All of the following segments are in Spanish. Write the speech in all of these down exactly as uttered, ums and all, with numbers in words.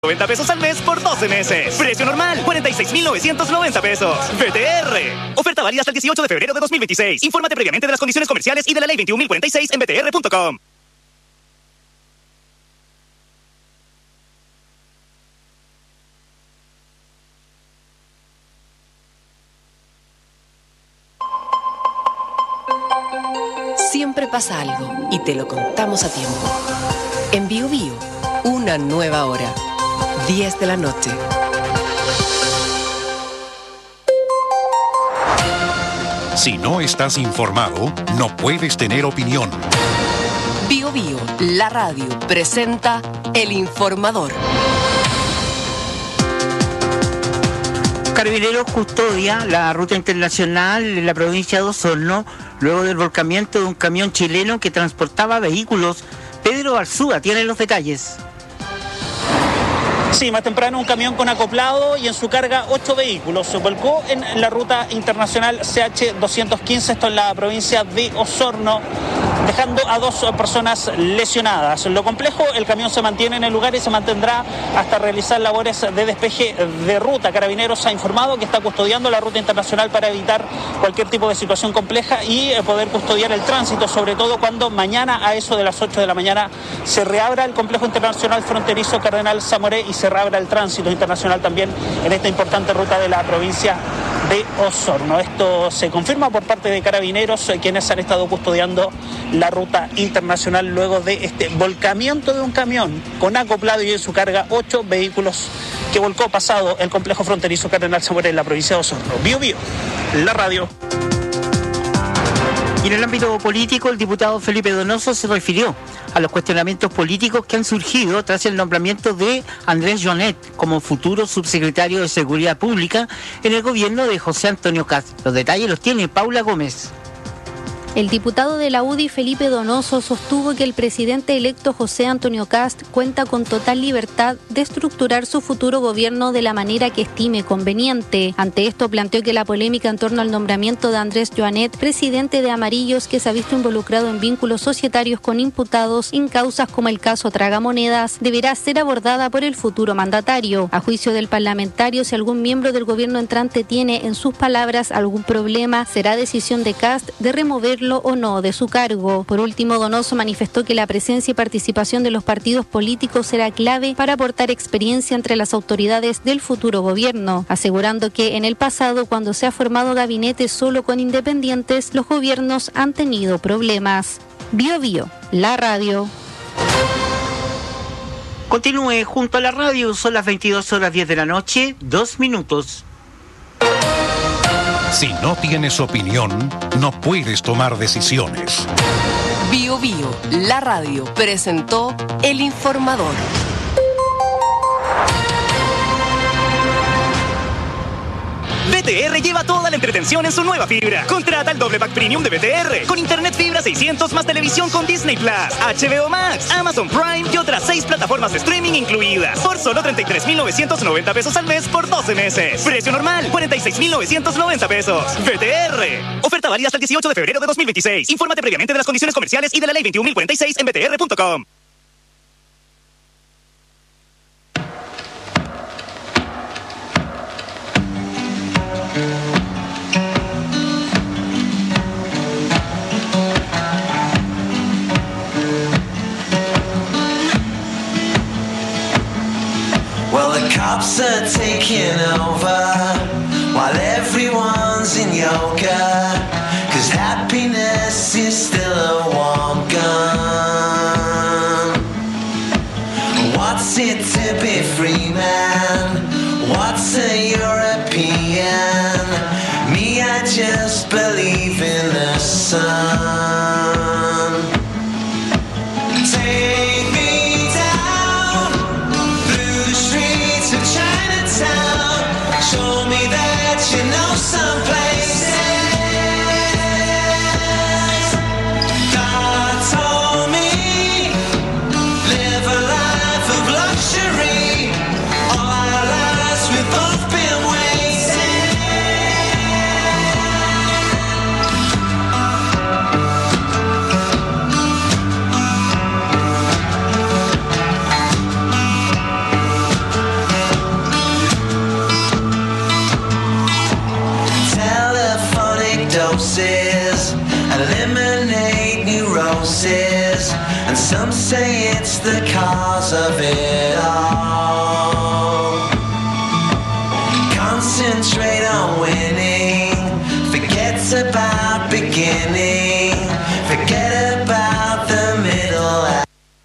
noventa pesos al mes por doce meses. Precio normal, cuarenta y seis mil novecientos noventa pesos. V T R. Oferta válida hasta el dieciocho de febrero de dos mil veintiséis. Infórmate previamente de las condiciones comerciales y de la ley veintiún mil cuarenta y seis en v t r punto com. Siempre pasa algo y te lo contamos a tiempo. En Bio Bio, una nueva hora. diez de la noche. Si no estás informado, no puedes tener opinión. Bio Bio, la radio, presenta El Informador. Carabineros custodia la ruta internacional en la provincia de Osorno luego del volcamiento de un camión chileno que transportaba vehículos. Pedro Arzúa tiene los detalles. Sí, más temprano un camión con acoplado y en su carga ocho vehículos se volcó en la ruta internacional C H doscientos quince, esto en la provincia de Osorno, dejando a dos personas lesionadas. Lo complejo, el camión se mantiene en el lugar y se mantendrá hasta realizar labores de despeje de ruta. Carabineros ha informado que está custodiando la ruta internacional para evitar cualquier tipo de situación compleja y poder custodiar el tránsito, sobre todo cuando mañana a eso de las ocho de la mañana se reabra el complejo internacional fronterizo Cardenal Zamoré y se reabra el tránsito internacional también en esta importante ruta de la provincia de Osorno. Esto se confirma por parte de Carabineros, quienes han estado custodiando la ruta internacional luego de este volcamiento de un camión con acoplado y en su carga ocho vehículos que volcó pasado el complejo fronterizo Cardenal Zamoré en la provincia de Osorno. Bio Bio, la radio. Y en el ámbito político, el diputado Felipe Donoso se refirió a los cuestionamientos políticos que han surgido tras el nombramiento de Andrés Jonet como futuro subsecretario de Seguridad Pública en el gobierno de José Antonio Kast. Los detalles los tiene Paula Gómez. El diputado de la U D I, Felipe Donoso, sostuvo que el presidente electo José Antonio Kast cuenta con total libertad de estructurar su futuro gobierno de la manera que estime conveniente. Ante esto, planteó que la polémica en torno al nombramiento de Andrés Joanet, presidente de Amarillos, que se ha visto involucrado en vínculos societarios con imputados en causas como el caso Tragamonedas, deberá ser abordada por el futuro mandatario. A juicio del parlamentario, si algún miembro del gobierno entrante tiene, en sus palabras, algún problema, será decisión de Kast de remover o no de su cargo. Por último, Donoso manifestó que la presencia y participación de los partidos políticos será clave para aportar experiencia entre las autoridades del futuro gobierno, asegurando que en el pasado, cuando se ha formado gabinete solo con independientes, los gobiernos han tenido problemas. Bio Bio, la radio. Continúe junto a la radio, son las veintidós horas diez de la noche, dos minutos. Si no tienes opinión, no puedes tomar decisiones. Bio Bio, la radio, presentó El Informador. V T R lleva toda la entretención en su nueva fibra. Contrata el doble pack premium de V T R con internet fibra seiscientos más televisión con Disney Plus, H B O Max, Amazon Prime y otras seis plataformas de streaming incluidas por solo treinta y tres mil novecientos noventa pesos al mes por doce meses. Precio normal, cuarenta y seis mil novecientos noventa pesos. V T R. Oferta válida hasta el dieciocho de febrero de dos mil veintiséis. Infórmate previamente de las condiciones comerciales y de la ley veintiún mil cuarenta y seis en v t r punto com. Cops are taking over while everyone's in yoga, 'cause happiness is still a warm gun. What's it to be free, man? What's a European? Me, I just believe in the sun. Take me down through the streets of Chinatown. Show me that you know some places. God told me, live a life of luxury. All our lives we've both been waiting. doses, eliminate neurosis, and some say it's the cause of it all. Concentrate on winning, forget about beginning, forget about the middle act.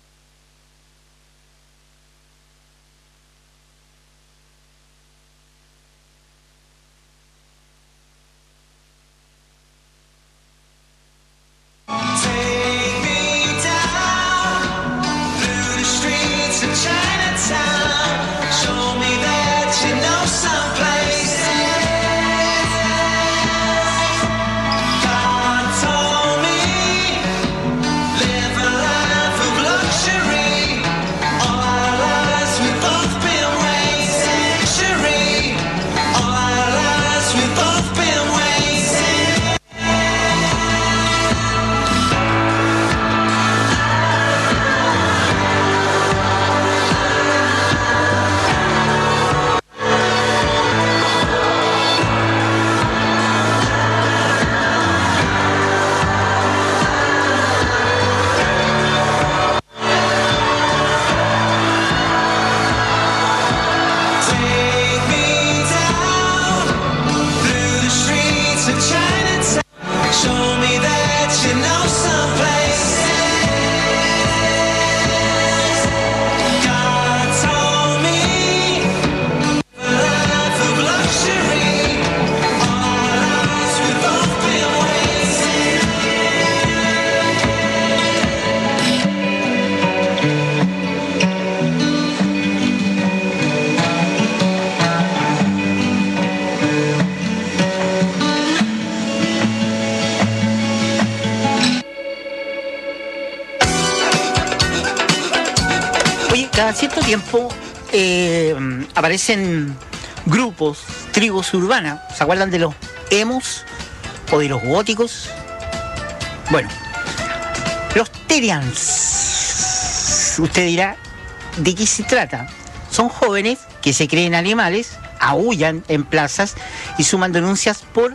Take me down through the streets of Chinatown. Show me that you know someplace. God told me, live a life of luxury. All our lives we've both been wasting. Luxury. All our lives we've both been wasting. Take me down through the streets of Chinatown. Show me that you know someplace. God told me a life of luxury. All our lives we've both been wasting. Oye, cada cierto tiempo eh, aparecen grupos, tribus urbanas. ¿Se acuerdan de los emos o de los góticos? Bueno, los Terians. Usted dirá, ¿de qué se trata? Son jóvenes que se creen animales, aúllan en plazas y suman denuncias por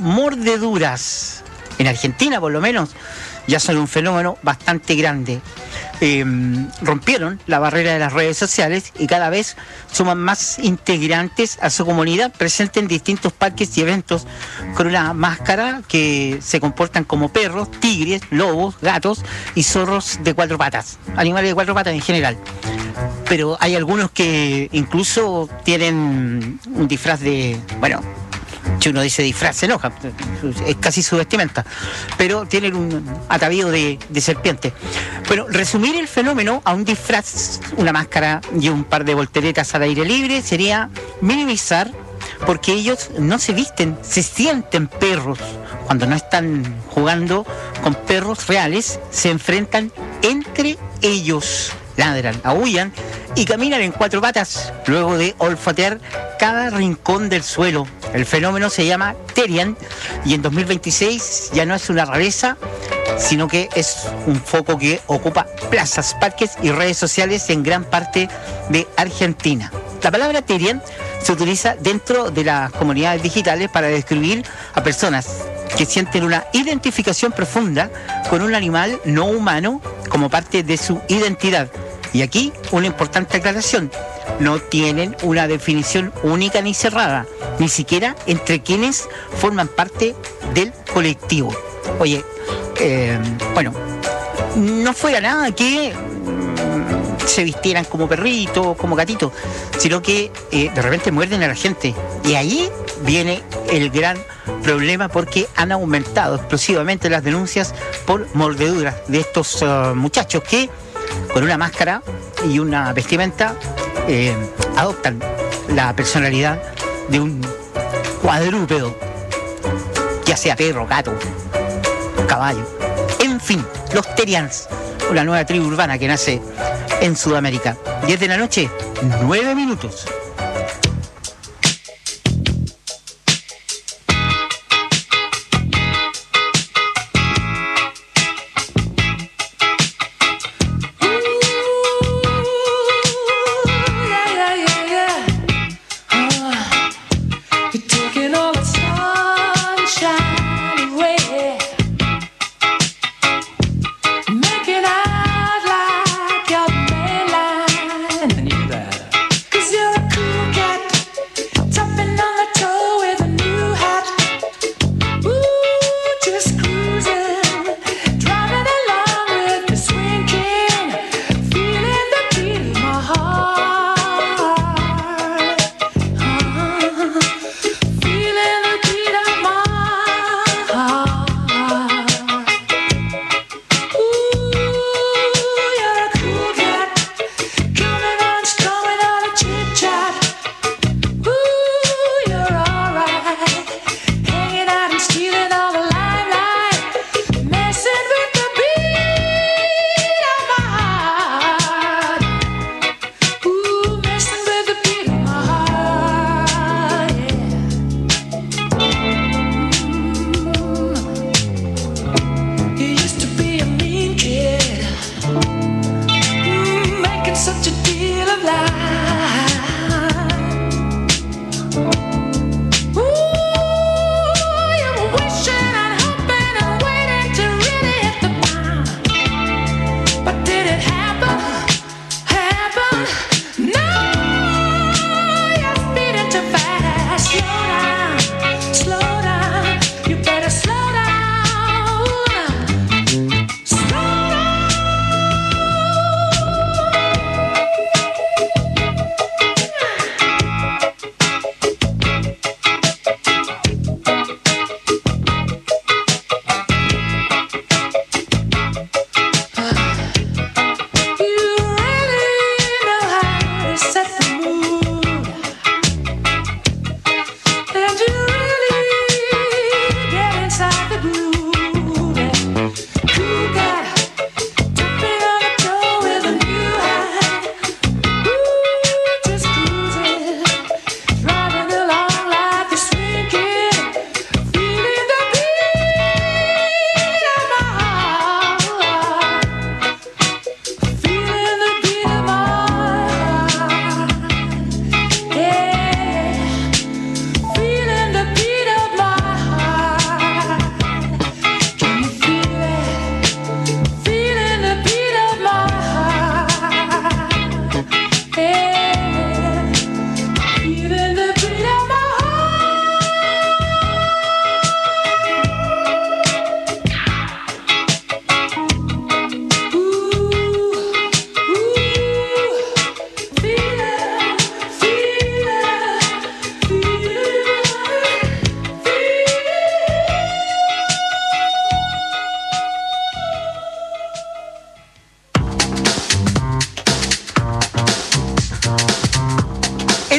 mordeduras. En Argentina, por lo menos, ya son un fenómeno bastante grande. Eh, rompieron la barrera de las redes sociales y cada vez suman más integrantes a su comunidad, presentes en distintos parques y eventos con una máscara que se comportan como perros, tigres, lobos, gatos y zorros de cuatro patas, animales de cuatro patas en general. Pero hay algunos que incluso tienen un disfraz de, bueno, si uno dice disfraz se enoja, es casi su vestimenta, pero tienen un atavío de, de serpiente. Bueno, resumir el fenómeno a un disfraz, una máscara y un par de volteretas al aire libre sería minimizar, porque ellos no se visten, se sienten perros. Cuando no están jugando con perros reales, se enfrentan entre ellos, ladran, aúllan y caminan en cuatro patas luego de olfatear cada rincón del suelo. El fenómeno se llama Terian y en dos mil veintiséis ya no es una rareza, sino que es un foco que ocupa plazas, parques y redes sociales en gran parte de Argentina. La palabra Terian se utiliza dentro de las comunidades digitales para describir a personas que sienten una identificación profunda con un animal no humano como parte de su identidad. Y aquí una importante aclaración: no tienen una definición única ni cerrada, ni siquiera entre quienes forman parte del colectivo. Oye, eh, bueno, no fuera nada que mm, se vistieran como perritos, como gatitos, sino que eh, de repente muerden a la gente. Y ahí viene el gran problema, porque han aumentado explosivamente las denuncias por mordeduras de estos uh, muchachos que con una máscara y una vestimenta eh, adoptan la personalidad de un cuadrúpedo, ya sea perro, gato, caballo, en fin, los Terians, una nueva tribu urbana que nace en Sudamérica. diez de la noche, nueve minutos. Taking all the sunshine away.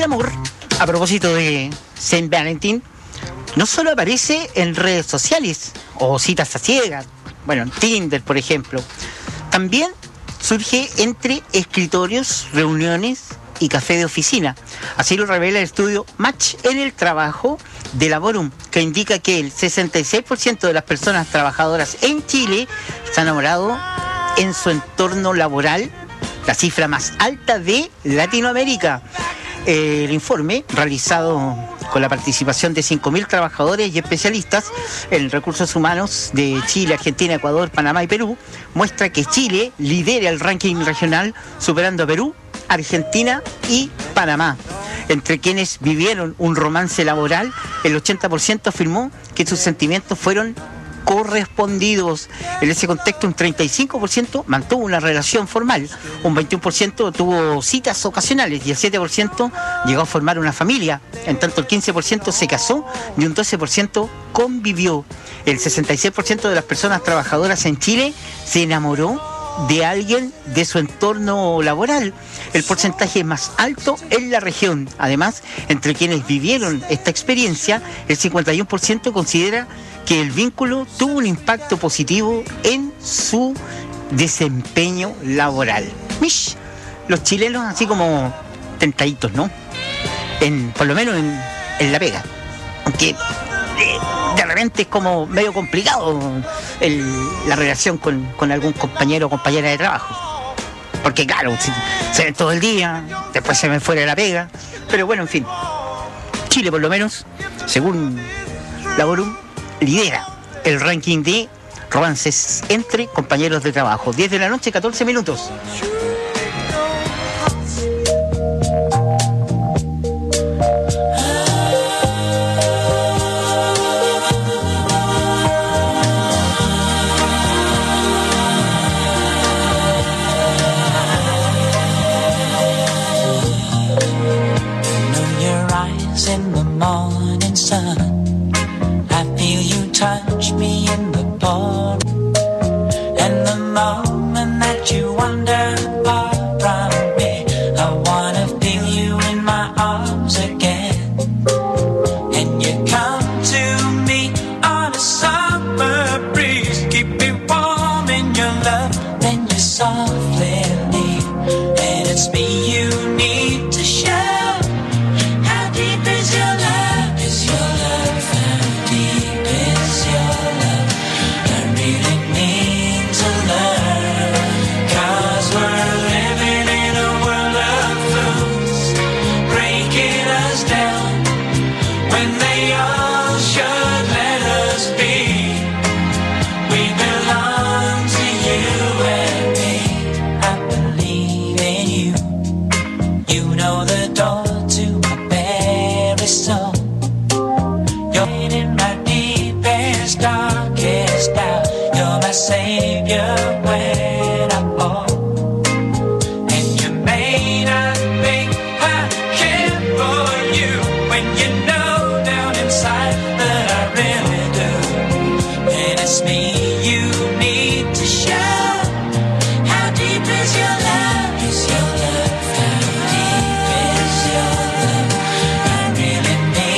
El amor, a propósito de Saint Valentin, no solo aparece en redes sociales o citas a ciegas, bueno, en Tinder, por ejemplo, también surge entre escritorios, reuniones y café de oficina. Así lo revela el estudio Match en el Trabajo de Laborum, que indica que el sesenta y seis por ciento de las personas trabajadoras en Chile se han enamorado en su entorno laboral, la cifra más alta de Latinoamérica. El informe, realizado con la participación de cinco mil trabajadores y especialistas en recursos humanos de Chile, Argentina, Ecuador, Panamá y Perú, muestra que Chile lidera el ranking regional, superando a Perú, Argentina y Panamá. Entre quienes vivieron un romance laboral, el ochenta por ciento afirmó que sus sentimientos fueron correspondidos. En ese contexto, un treinta y cinco por ciento mantuvo una relación formal, un veintiuno por ciento tuvo citas ocasionales y el siete por ciento llegó a formar una familia. En tanto, el quince por ciento se casó y un doce por ciento convivió. El sesenta y seis por ciento de las personas trabajadoras en Chile se enamoró de alguien de su entorno laboral. El porcentaje más alto en la región. Además, entre quienes vivieron esta experiencia, el cincuenta y uno por ciento considera que el vínculo tuvo un impacto positivo en su desempeño laboral. Mish, los chilenos así como tentaditos, ¿no? En, por lo menos en, en la pega. Aunque de, de repente es como medio complicado el, la relación con, con algún compañero o compañera de trabajo. Porque claro, se, se ven todo el día, después se ven fuera de la pega. Pero bueno, en fin. Chile, por lo menos, según Laborum, lidera el ranking de romances entre compañeros de trabajo. diez de la noche, catorce minutos. Touch me in the palm, and the moment that you wander far from me, I wanna feel you in my arms again. And you come to me on a summer breeze, keep me warm in your love, then you softly leave, and it's me you need to show. How deep is your love? Is your love? How deep is your love? I really need to learn, 'cause we're living in a world of fools, breaking us down when they all should let us be. We belong to you and me. I believe in you. You know the door to my very soul. You're in my deepest, darkest doubt. You're my savior when I fall. And you may not think I care for you when you know down inside that I really do. And it's me you need to show. How deep is your love? Is your love? How deep is your love? I really need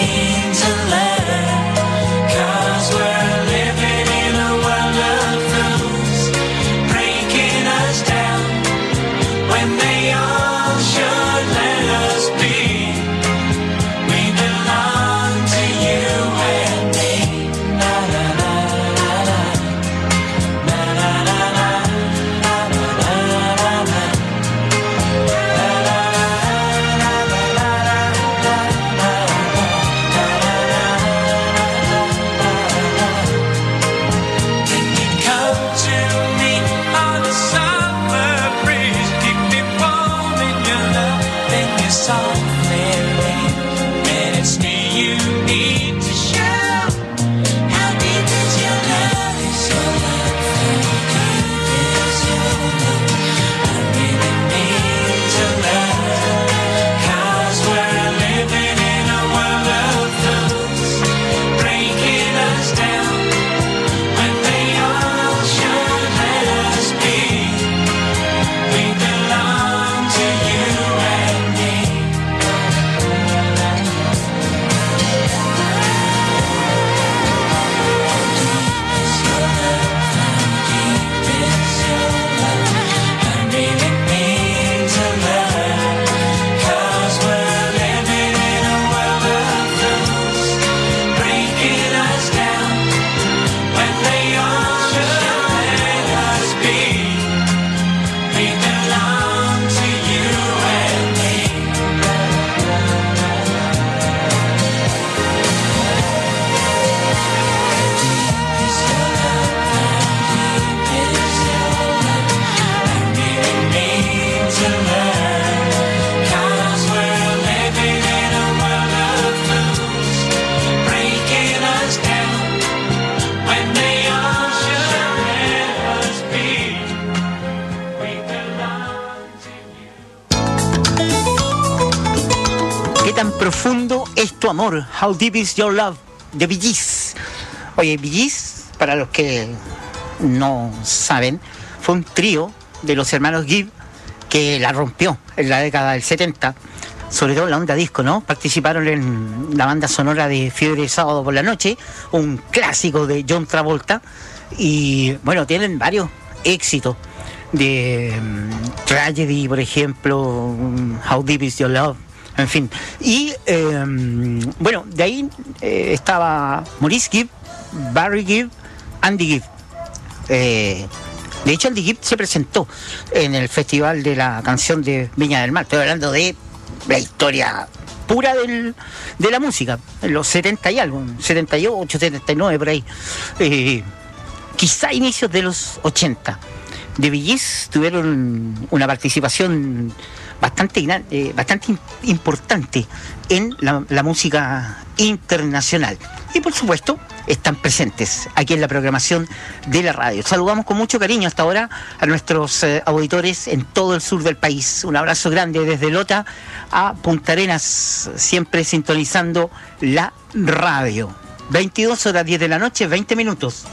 ¿Qué tan profundo es tu amor? How deep is your love? De Bee Gees. Oye, Bee Gees, para los que no saben, fue un trío de los hermanos Gibb que la rompió en la década del setenta, sobre todo en la onda disco, ¿no? Participaron en la banda sonora de Fiebre de Sábado por la Noche, un clásico de John Travolta, y bueno, tienen varios éxitos de um, Tragedy, por ejemplo, um, How Deep Is Your Love, en fin. Y eh, bueno, de ahí eh, estaba Maurice Gibb, Barry Gibb, Andy Gibb. Eh, de hecho, Andy Gibb se presentó en el Festival de la Canción de Viña del Mar. Estoy hablando de la historia pura del, de la música, en los setenta y algo, setenta y ocho, setenta y nueve, por ahí. Eh, quizá inicios de los ochenta. The Bee Gees tuvieron una participación bastante, gran, eh, bastante in, importante en la, la música internacional. Y por supuesto, están presentes aquí en la programación de la radio. Saludamos con mucho cariño hasta ahora a nuestros eh, auditores en todo el sur del país. Un abrazo grande desde Lota a Punta Arenas, siempre sintonizando la radio. veintidós horas diez de la noche, veinte minutos.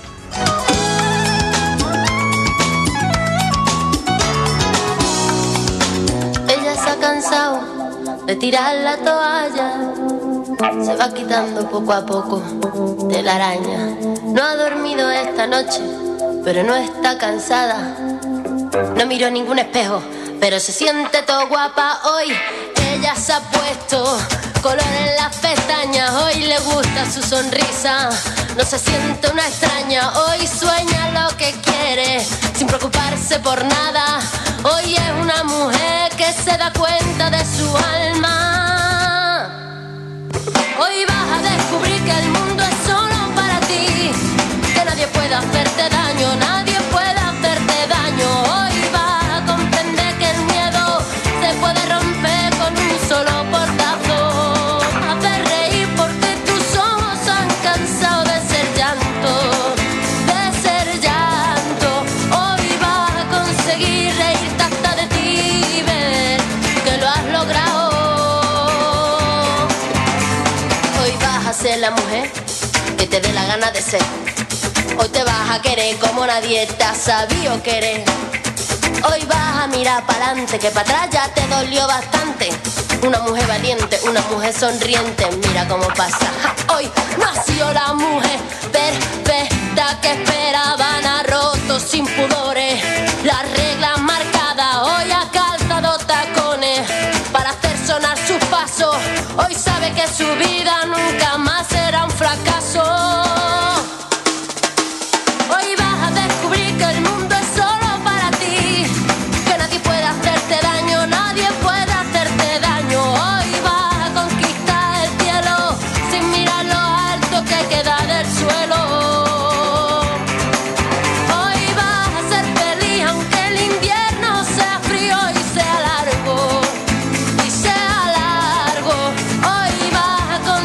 Ella se ha cansado de tirar la toalla, se va quitando poco a poco de la araña. No ha dormido esta noche, pero no está cansada. No miró ningún espejo, pero se siente todo guapa hoy. Ella se ha puesto color en las pestañas, hoy le gusta su sonrisa. No se siente una extraña, hoy sueña lo que quiere, sin preocuparse por nada. Hoy es una mujer que se da cuenta de su alma. Hoy vas a descubrir que el mundo es solo para ti, que nadie puede hacerte daño, nadie puede hacerte daño. Hoy vas a comprender que el miedo se puede romper con un solo portazo. Hacer reír porque tus ojos han cansado de ser llanto, de ser llanto. Hoy vas a conseguir reírte hasta de ti y ver que lo has logrado. Ser la mujer que te dé la gana de ser. Hoy te vas a querer como nadie te ha sabido querer. Hoy vas a mirar para adelante, que para atrás ya te dolió bastante. Una mujer valiente, una mujer sonriente, mira cómo pasa. Ja, hoy nació la mujer perfecta que esperaban, ha roto sin pudores las reglas marcadas. Hoy ha calzado tacones para hacer sonar sus pasos. Hoy sabe que su vida nunca más será un fracaso. Hoy vas a descubrir que el mundo es solo para ti, que nadie puede hacerte daño, nadie puede hacerte daño. Hoy vas a conquistar el cielo sin mirar lo alto que queda del suelo. Hoy vas a ser feliz aunque el invierno sea frío y sea largo, y sea largo. Hoy vas a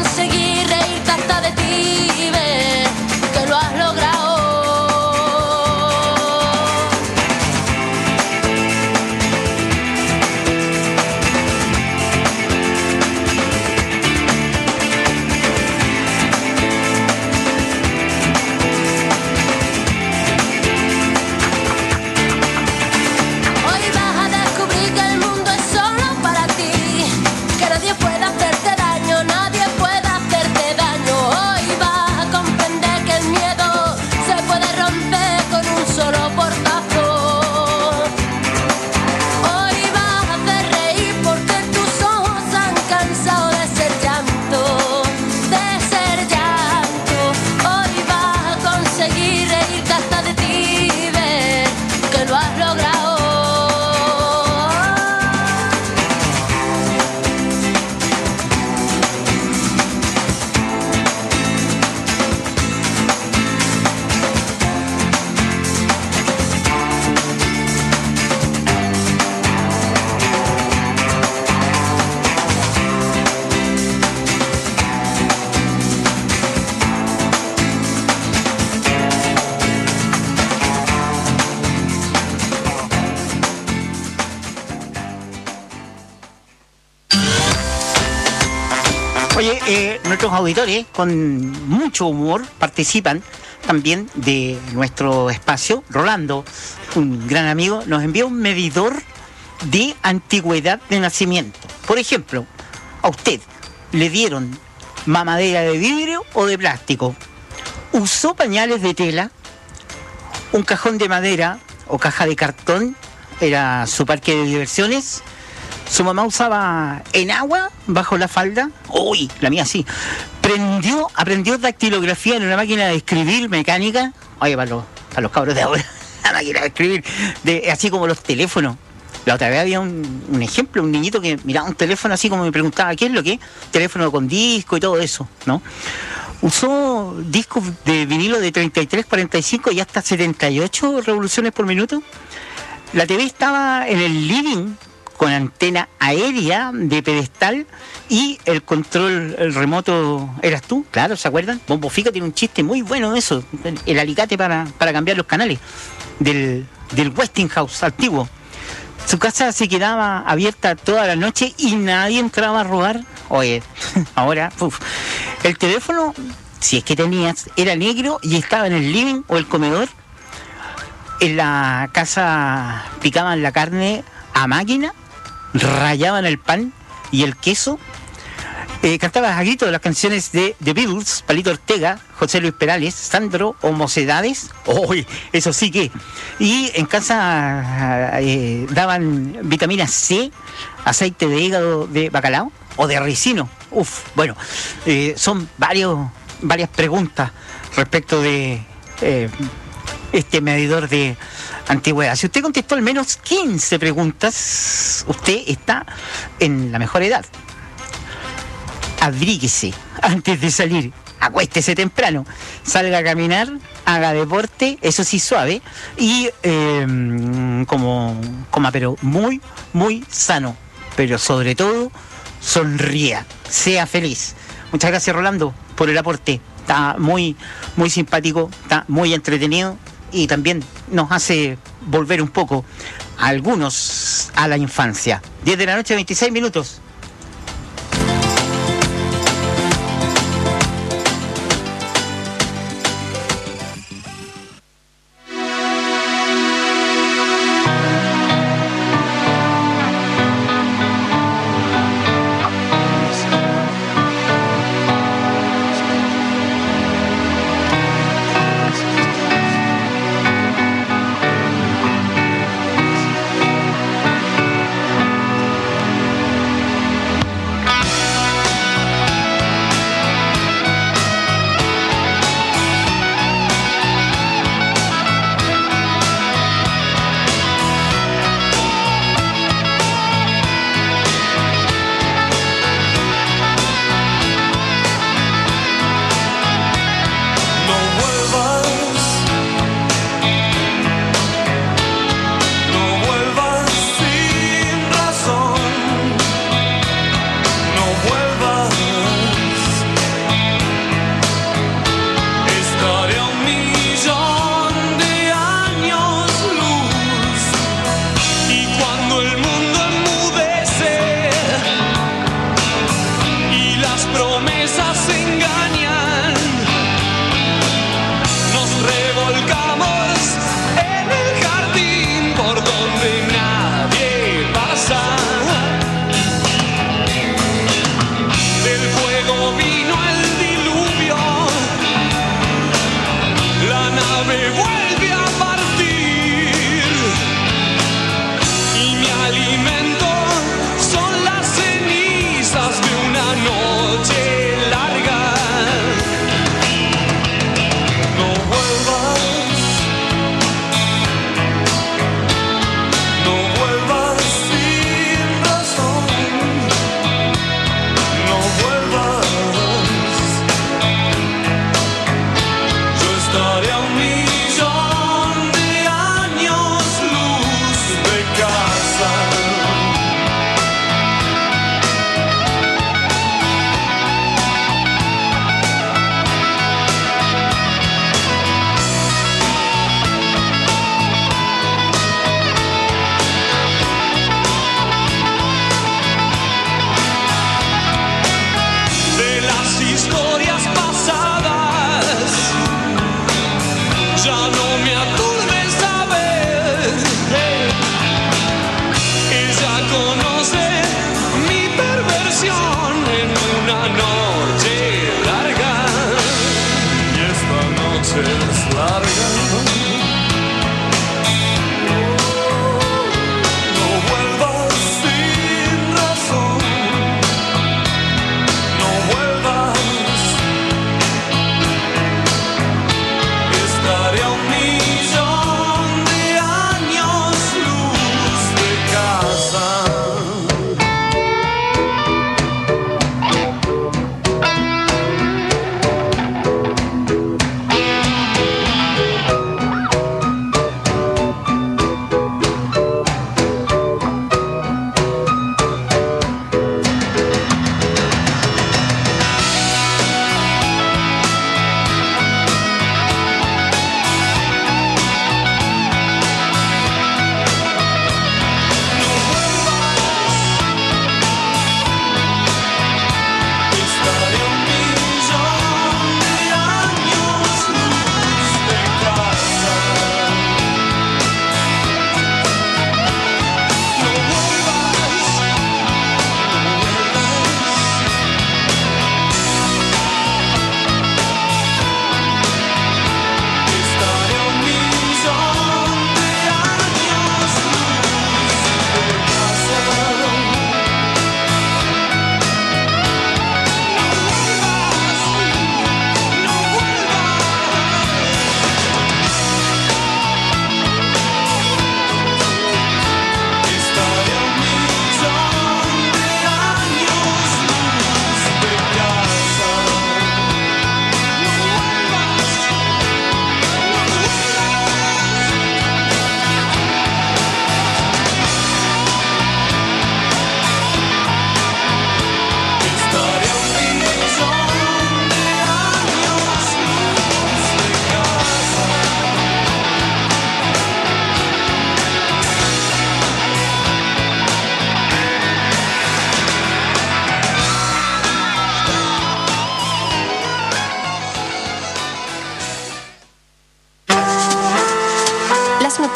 Oye, eh, nuestros auditores con mucho humor participan también de nuestro espacio. Rolando, un gran amigo, nos envía un medidor de antigüedad de nacimiento. Por ejemplo, a usted le dieron mamadera de vidrio o de plástico, usó pañales de tela, un cajón de madera o caja de cartón, era su parque de diversiones. Su mamá usaba enagua bajo la falda. Uy, la mía sí. Prendió, aprendió dactilografía en una máquina de escribir mecánica. Oye, para los, para los cabros de ahora, la máquina de escribir, de, así como los teléfonos. La otra vez había un, un ejemplo, un niñito que miraba un teléfono así como me preguntaba, ¿qué es lo que es? Teléfono con disco y todo eso, ¿no? Usó discos de vinilo de treinta y tres, cuarenta y cinco y hasta setenta y ocho revoluciones por minuto. La T V estaba en el living con antena aérea de pedestal y el control el remoto eras tú, claro, ¿se acuerdan? Bombo Fica tiene un chiste muy bueno de eso, el alicate para, para cambiar los canales del, del Westinghouse antiguo. Su casa se quedaba abierta toda la noche y nadie entraba a robar. Oye, ahora, uf. El teléfono, si es que tenías, era negro y estaba en el living o el comedor. En la casa picaban la carne a máquina, rayaban el pan y el queso. Eh, cantabas a gritos las canciones de The Beatles, Palito Ortega, José Luis Perales, Sandro o Mocedades. ¡Uy! Eso sí que. Y en casa eh, daban vitamina C, aceite de hígado de bacalao o de ricino. Uf, bueno, eh, son varios, varias preguntas respecto de eh, este medidor de antigüedad. Si usted contestó al menos quince preguntas, usted está en la mejor edad. Abríguese antes de salir, acuéstese temprano, salga a caminar, haga deporte, eso sí suave, y eh, como coma, pero muy, muy sano, pero sobre todo sonría, sea feliz. Muchas gracias, Rolando, por el aporte. Está muy, muy simpático, está muy entretenido y también nos hace volver un poco a algunos a la infancia. diez de la noche, veintiséis minutos. Alimento son las cenizas de una noche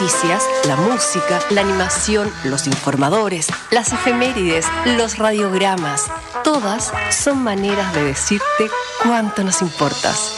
noticias, la música, la animación, los informadores, las efemérides, los radiogramas. Todas son maneras de decirte cuánto nos importas.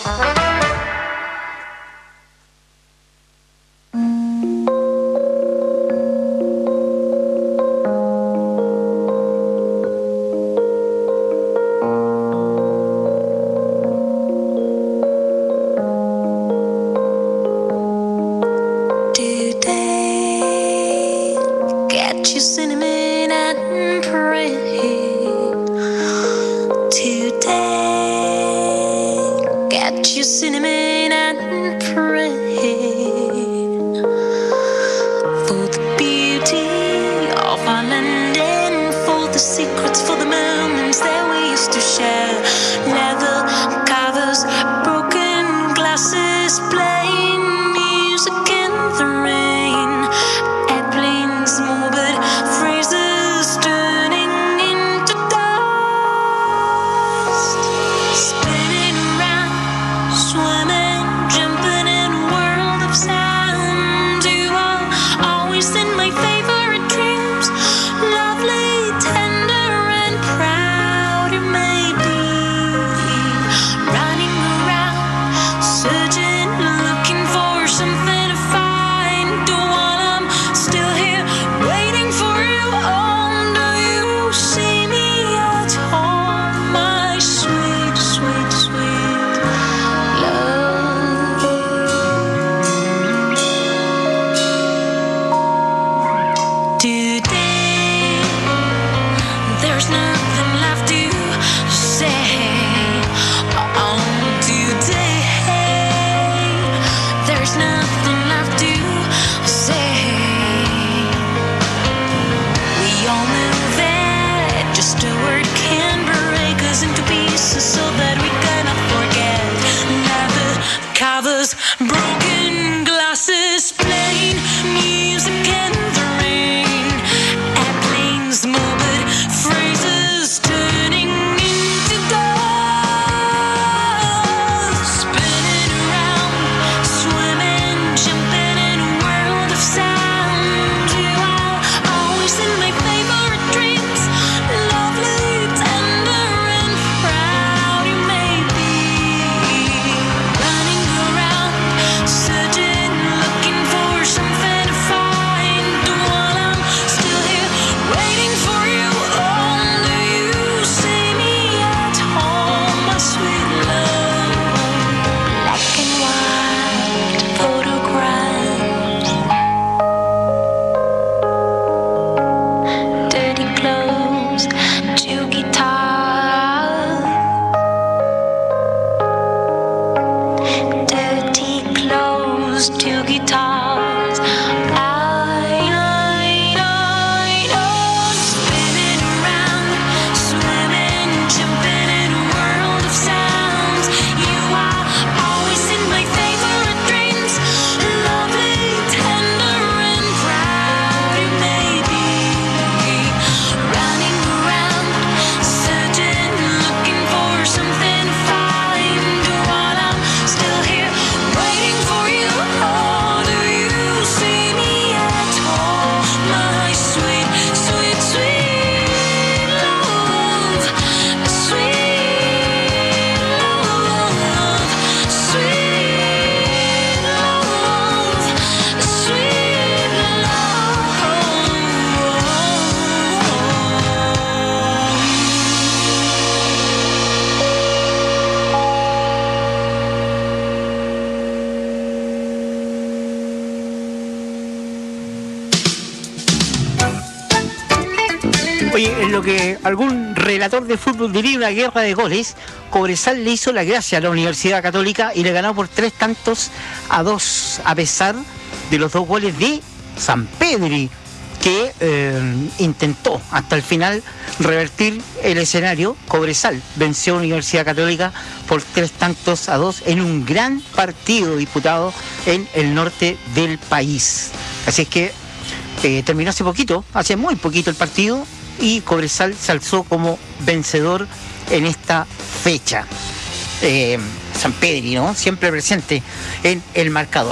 Oye, en lo que algún relator de fútbol diría una guerra de goles, Cobresal le hizo la gracia a la Universidad Católica y le ganó por tres tantos a dos, a pesar de los dos goles de Sampedri, que eh, intentó hasta el final revertir el escenario. Cobresal venció a Universidad Católica por tres tantos a dos en un gran partido disputado en el norte del país. Así es que eh, terminó hace poquito, hace muy poquito el partido, y Cobresal se alzó como vencedor en esta fecha. Eh, Sampedri, ¿no? Siempre presente en el marcador.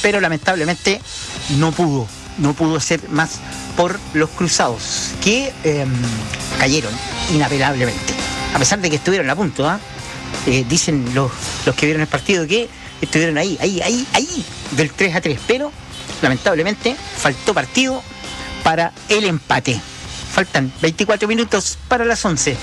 pero lamentablemente no pudo, no pudo ser más por los cruzados, que eh, cayeron inapelablemente, a pesar de que estuvieron a punto, ¿eh? Eh, dicen los, los que vieron el partido que estuvieron ahí, ahí, ahí, ahí, del tres a tres, pero lamentablemente faltó partido para el empate. Faltan veinticuatro minutos para las once.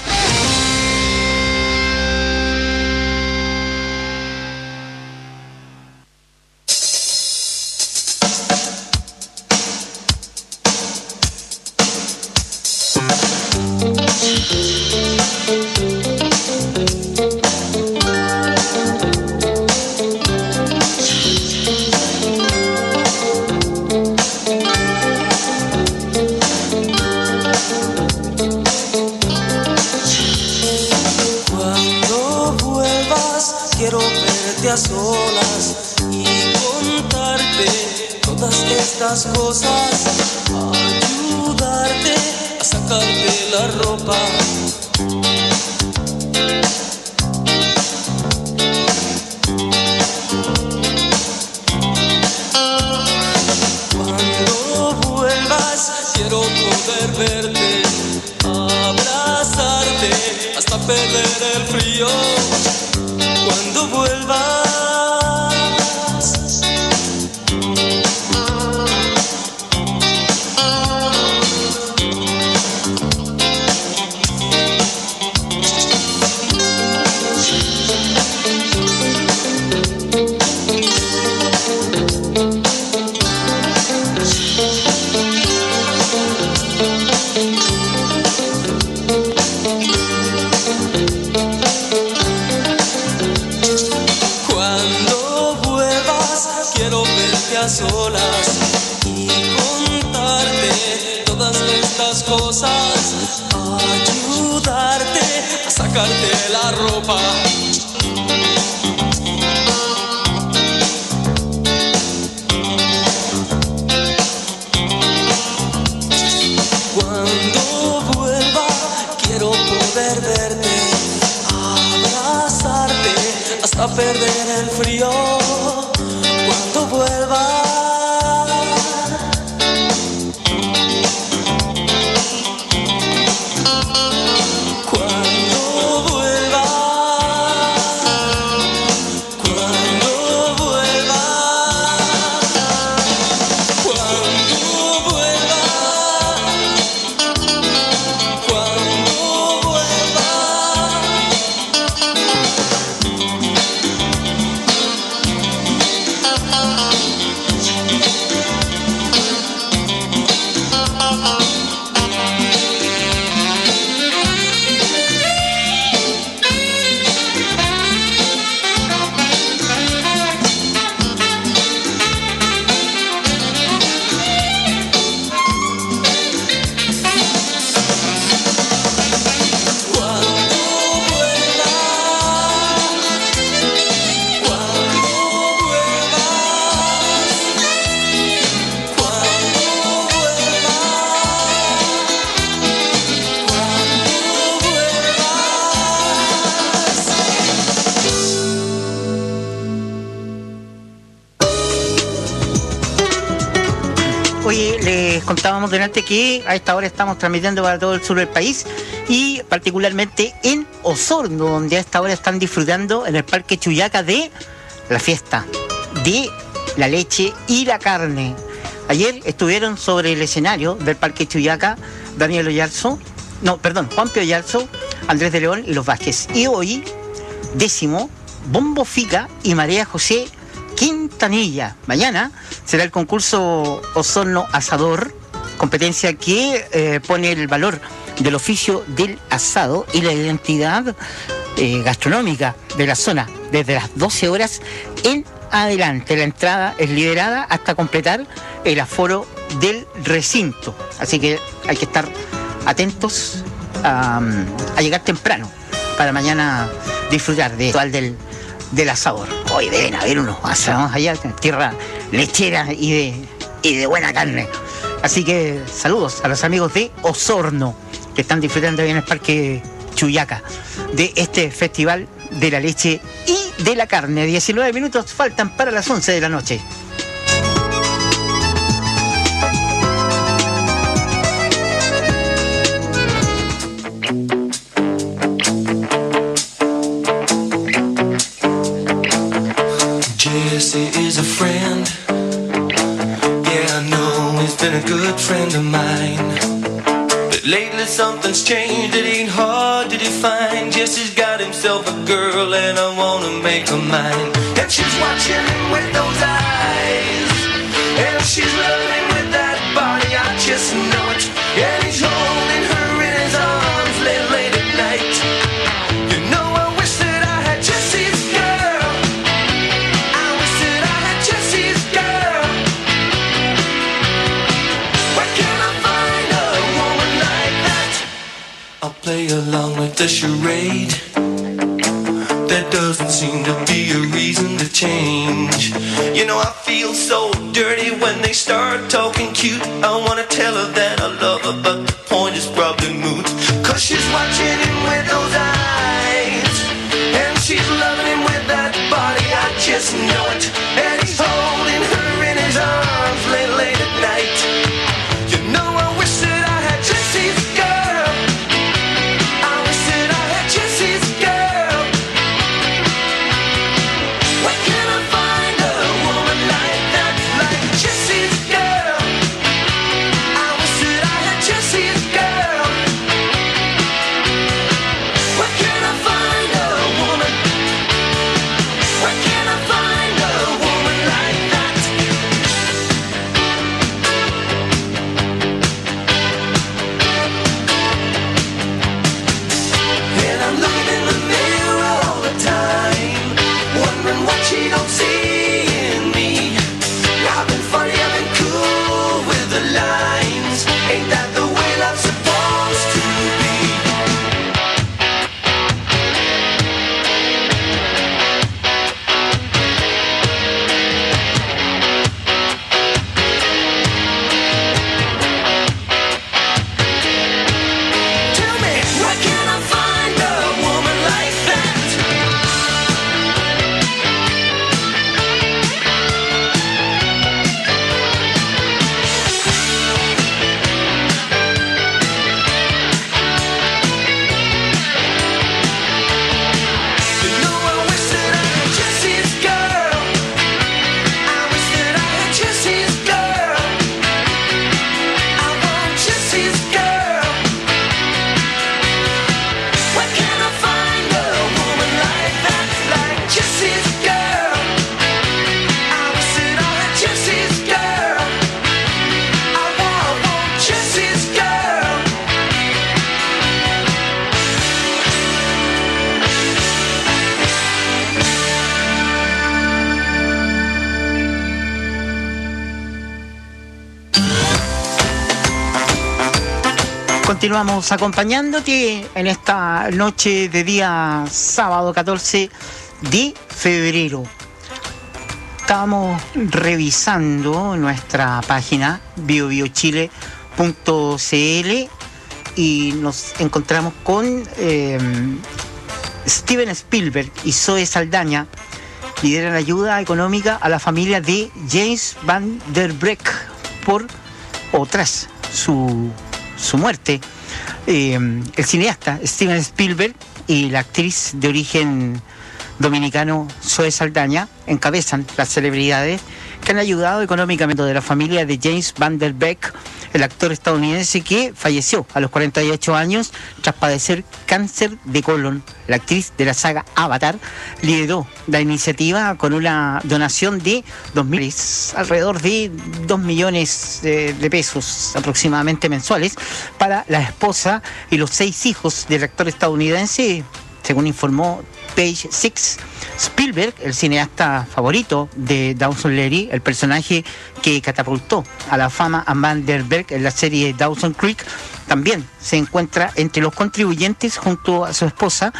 a solas y contarte todas estas cosas, ayudarte a sacarte la ropa. Cuando vuelvas quiero poder verte, abrazarte hasta perder el frío. Cuando vuelvas a solas y contarte todas estas cosas, ayudarte a sacarte la ropa. Cuando vuelva quiero poder verte, abrazarte hasta perder el frío. Cuando vuelva Cuando vuelva Cuando vuelva Cuando vuelva Cuando vuelva Oye, les contábamos delante que a esta hora estamos transmitiendo para todo el sur del país y particularmente en Osorno, donde a esta hora están disfrutando en el Parque Chuyaca de la fiesta de la leche y la carne. Ayer estuvieron sobre el escenario del Parque Chuyaca Daniel Oyarzo, no, perdón, Juan Pío Oyarzo, Andrés de León y los Vázquez. Y hoy, décimo, Bombo Fica y María José Quintanilla. Mañana será el concurso Osorno Asador, competencia que eh, pone el valor del oficio del asado y la identidad eh, gastronómica de la zona desde las doce horas en adelante. La entrada es liberada hasta completar el aforo del recinto, así que hay que estar atentos a, a llegar temprano para mañana disfrutar de todo del del asador. Hoy deben haber unos asados allá en tierra lechera y de, y de buena carne. Así que saludos a los amigos de Osorno que están disfrutando bien en el Parque Chuyaca de este festival de la leche y de la carne. diecinueve minutos faltan para las once de la noche. Jesse is a friend. Yeah, I know he's been a good friend of mine. But lately something's changed, it ain't hard to define. Jesse's got himself a girl and I wanna make her mine. And she's watching him with those eyes, and she's loving with that body, I just know it. And he's holding her in his arms late, late at night. You know I wish that I had Jesse's girl. I wish that I had Jesse's girl. Where can I find a woman like that? I'll play along with the charade. There doesn't seem to be a reason to change. You know I feel so dirty when they start talking cute. I wanna tell her that I love her, but the point is probably moot. Cause she's watching him with those eyes, and she's loving him with that body, I just know it. And he's holding her in his arms late, late at night. You know I wish that I had Jesse's girl. I wish that I had Jesse's girl. Where can I find a woman like that, like Jesse's girl? I wish that I had Jesse's girl. Where can I find a woman? Where can I find a woman like that? And I'm looking in the mirror all the time, wondering what she don't see in me. I've been funny, I've been cool with the lines. Ain't that the way love's supposed to be? Tell me, where can I find a woman like that? You know I wish that I had Jesse's girl. I wish that I had Jesse's girl. I want Jesse's girl. Where can I find a woman like that, like Jesse's girl? I wish that I had Jesse's girl. I want, want Jesse's girl. Continuamos acompañándote en esta noche de día sábado catorce de febrero. Estábamos revisando nuestra página bio bio chile punto c l y nos encontramos con eh, Steven Spielberg y Zoe Saldaña lideran ayuda económica a la familia de James Van Der Beek por o tras su su muerte. Eh, el cineasta Steven Spielberg y la actriz de origen dominicano Zoe Saldaña encabezan las celebridades que han ayudado económicamente de la familia de James Van Der Beek, el actor estadounidense que falleció a los cuarenta y ocho años tras padecer cáncer de colon. La actriz de la saga Avatar lideró la iniciativa con una donación de dos mil, alrededor de dos millones de, de pesos aproximadamente mensuales para la esposa y los seis hijos del actor estadounidense, según informó Page Six. Spielberg, el cineasta favorito de Dawson Leary, el personaje que catapultó a la fama a Van Der Beek en la serie Dawson Creek, también se encuentra entre los contribuyentes junto a su esposa.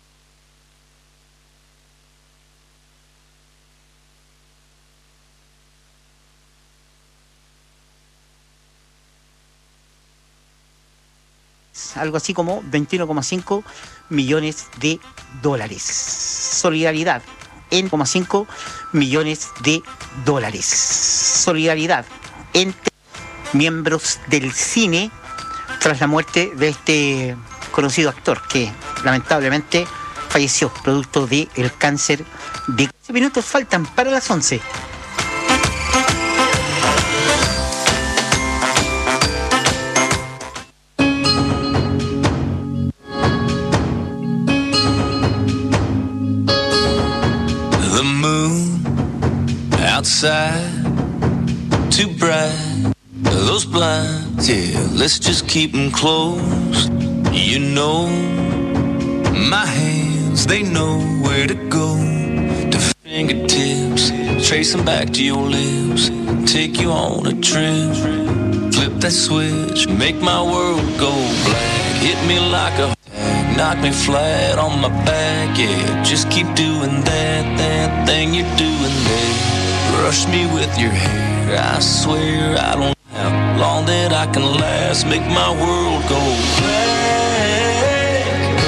Algo así como veintiuno coma cinco millones de dólares. Solidaridad en uno coma cinco millones de dólares. Solidaridad entre miembros del cine tras la muerte de este conocido actor que lamentablemente falleció producto del cáncer de quince minutos faltan para las once. The moon outside, too bright. Those blinds, yeah, let's just keep them closed. You know, my hands, they know where to go. To fingertips, trace them back to your lips. Take you on a trip. Flip that switch, make my world go black. Hit me like a knock me flat on my back, yeah. Just keep doing that, that thing you're doing there. Rush me with your hair, I swear I don't know how long that I can last. Make my world go black.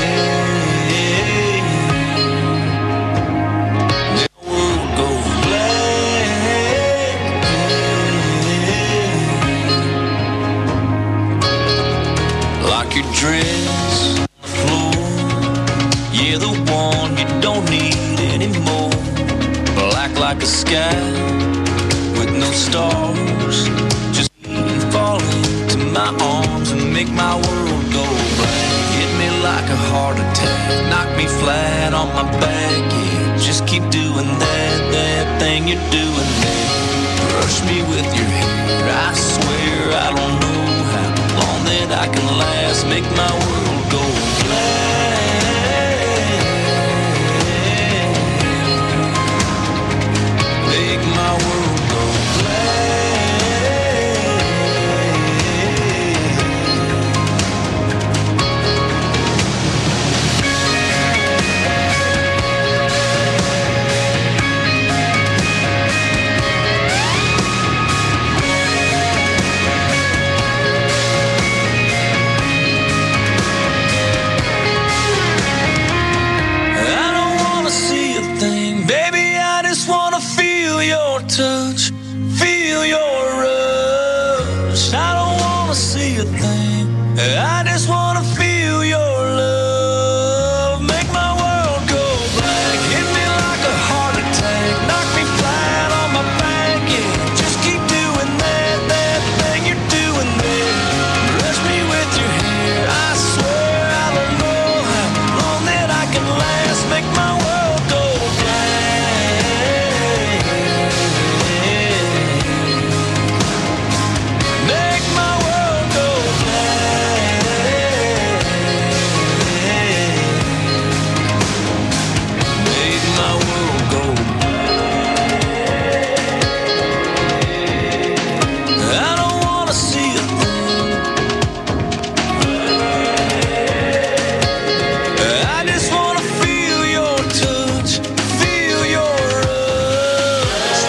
Make my world go black. Like your dress, yeah, the one you don't need anymore. Black like a sky with no stars. Just fall into my arms and make my world go black. Hit me like a heart attack, knock me flat on my back. Yeah, just keep doing that, that thing you're doing there. Rush me with your hair, I swear I don't know how long that I can last. Make my world go black. Make my world go black. I don't wanna see a thing, baby, I just wanna feel your touch, feel your rush. I don't wanna see a thing, I just wanna feel your love. Make my world go black, hit me like a heart attack, knock me flat on my back, yeah. Just keep doing that, that thing you're doing there. Rush me with your hair, I swear I don't know how long that I can last. Make my world go black. Make my world go black. Make my world go black. I don't wanna see a thing, I just wanna feel your touch, feel your rush.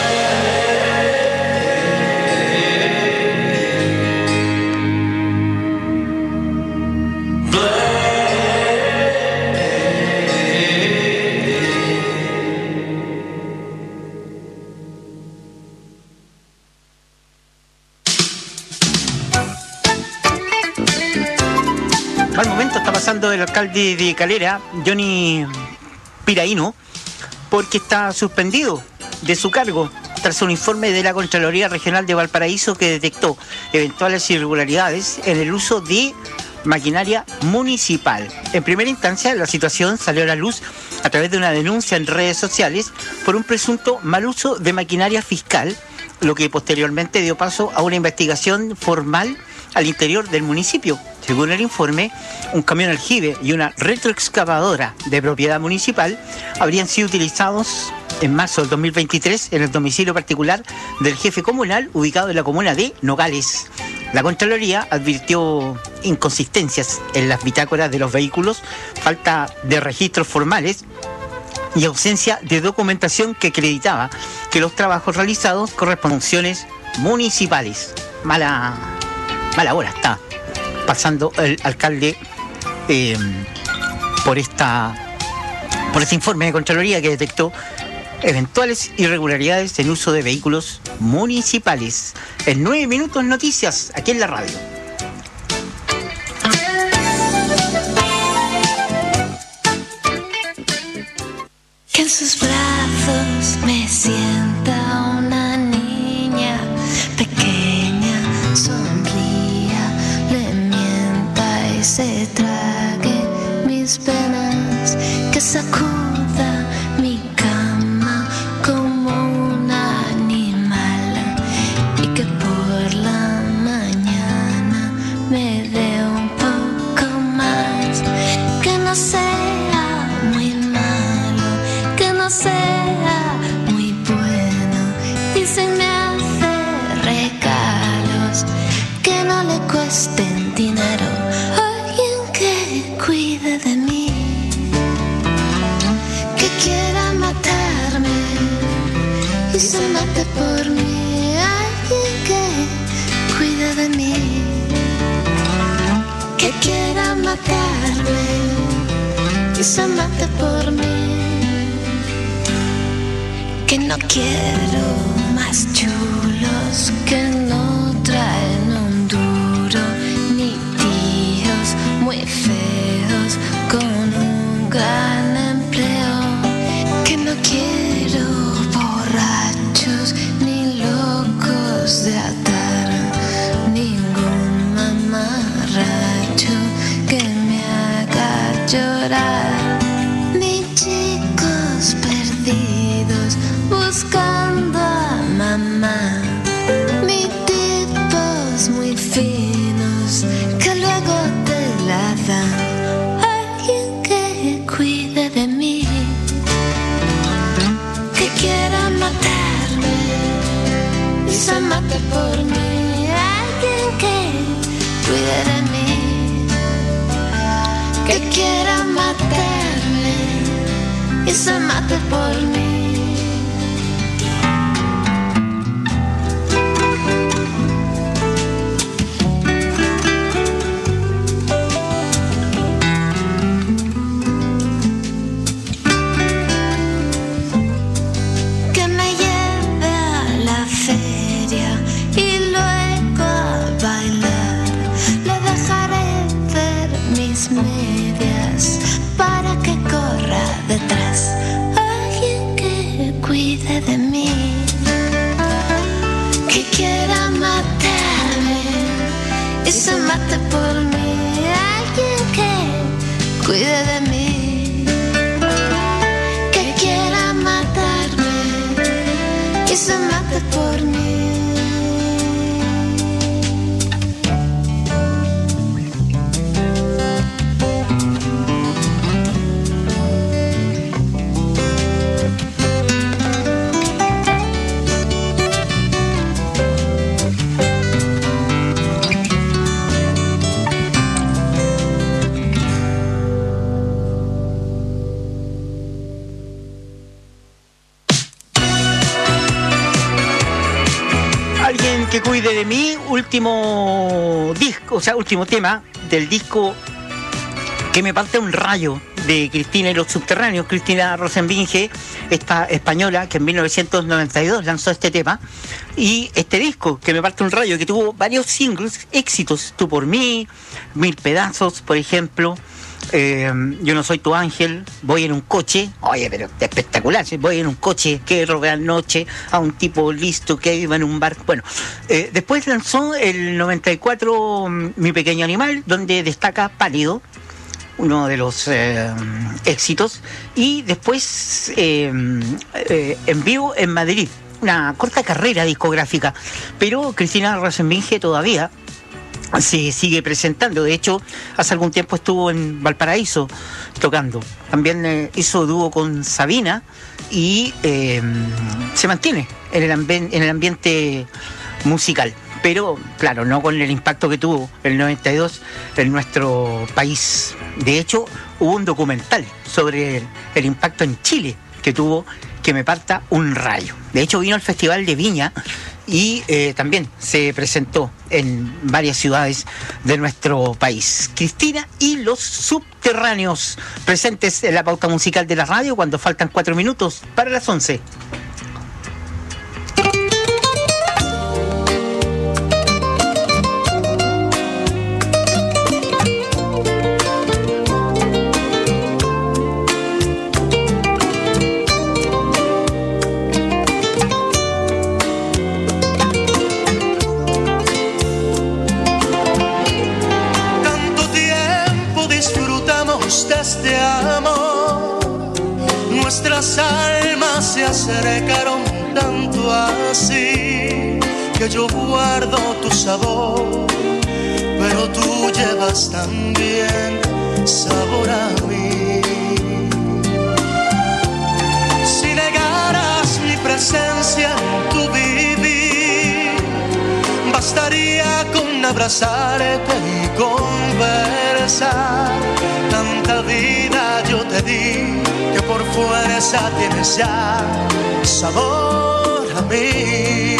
Mal momento está pasando el alcalde de Calera, Johnny Piraíno, porque está suspendido de su cargo tras un informe de la Contraloría Regional de Valparaíso que detectó eventuales irregularidades en el uso de maquinaria municipal. En primera instancia, la situación salió a la luz a través de una denuncia en redes sociales por un presunto mal uso de maquinaria fiscal, lo que posteriormente dio paso a una investigación formal al interior del municipio. Según el informe, un camión aljibe y una retroexcavadora de propiedad municipal habrían sido utilizados en marzo del dos mil veintitrés en el domicilio particular del jefe comunal ubicado en la comuna de Nogales. La Contraloría advirtió inconsistencias en las bitácoras de los vehículos, falta de registros formales y ausencia de documentación que acreditaba que los trabajos realizados corresponden a funciones municipales. Mala, mala hora está pasando el alcalde eh, por esta por este informe de Contraloría que detectó eventuales irregularidades en uso de vehículos municipales. En nueve minutos noticias aquí en la radio. sus brazos me sienta una niña pequeña, sonría, le mienta y se trague mis penas, que sacuda mi cama como un animal y que por la mañana me dé un poco más, que no sea muy malo, que no sea muy bueno y se me hace regalos que no le cuesten dinero, alguien que cuide de mí, que quiera matarme y se mate por mí, alguien que cuide de mí, que quiera matarme y se mate por mí, que no quiero más chulos que no traen un duro, ni tíos muy feos con un gran empleo, que no quiero borrachos ni locos de atar, ningún mamarracho que me haga llorar, ni chicos perdidos buscando a mamá, ni tipos muy finos que luego te la dan, alguien que cuide de mí, que quiera matarme y se mate por mí, alguien que cuide de mí, que quiera matarme y se mate por mí. Que me lleve a la feria y luego a bailar, le dejaré ver mis medias para que corra detrás, alguien que cuide de mí, que quiera matarme y se mate por mí, alguien que cuide de mí, que quiera matarme y se mate por mí. Alguien que cuide de mí, último disco, o sea, último tema del disco Que me parte un rayo, de Cristina y los subterráneos. Cristina Rosenvinge, esta española que en mil novecientos noventa y dos lanzó este tema, y este disco, Que me parte un rayo, que tuvo varios singles, éxitos, Tú por mí, Mil pedazos, por ejemplo, eh, Yo no soy tu ángel, Voy en un coche, oye, pero espectacular, ¿sí? Voy en un coche que robé anoche a un tipo listo que iba en un bar. Bueno, eh, después lanzó el noventa y cuatro Mi pequeño animal, donde destaca Pálido, uno de los eh, éxitos, y después eh, eh, En vivo en Madrid, una corta carrera discográfica, pero Cristina Rosenvinge todavía se sigue presentando. De hecho, hace algún tiempo estuvo en Valparaíso tocando. También eh, hizo dúo con Sabina y eh, se mantiene en el, ambi- en el ambiente musical. Pero, claro, no con el impacto que tuvo el noventa y dos en nuestro país. De hecho, hubo un documental sobre el, el impacto en Chile que tuvo Que me parta un rayo. De hecho, vino al Festival de Viña y eh, también se presentó en varias ciudades de nuestro país. Cristina y los subterráneos, presentes en la pauta musical de la radio cuando faltan cuatro minutos para las once. Nuestras almas se acercaron tanto así que yo guardo tu sabor, pero tú llevas también sabor a mí. Si negaras mi presencia en tu vivir, bastaría con abrazarte y conversar. Tanta vida yo te di que por fuerza tienes ya sabor a mí.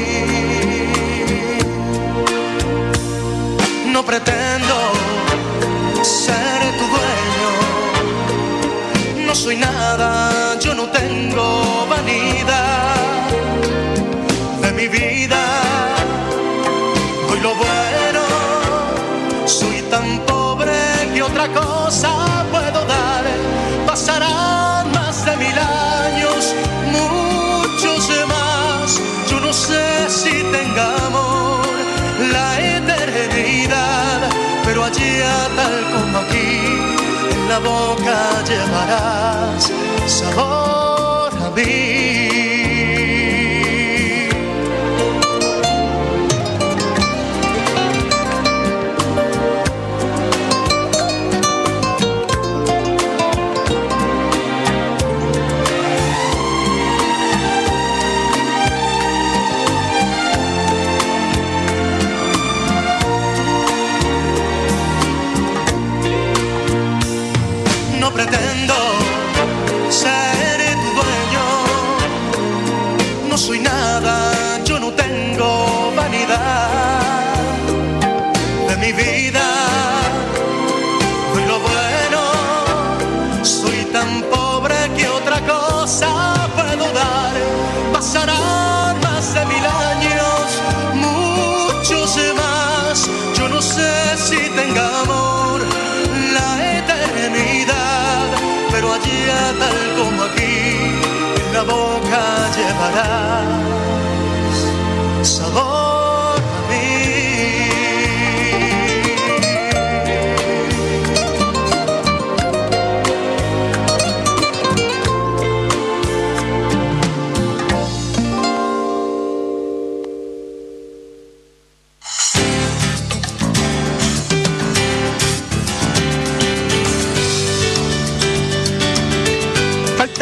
No pretendo ser tu dueño, no soy nada, yo no tengo vanidad de mi vida. Doy lo bueno, soy tan pobre que otra cosa puedo dar. Pasarán más de mil años, muchos más, yo no sé si tengamos la eternidad, pero allá tal como aquí, en la boca llevarás sabor a mí. No pretendo ser tu dueño, no soy nada, yo no tengo vanidad de mi vida. Doy lo bueno, soy tan pobre que otra cosa puedo dar. Pasarán más de mil años, muchos más, yo no sé si tengamos la eternidad, pero allá tal como aquí, en la boca llevarás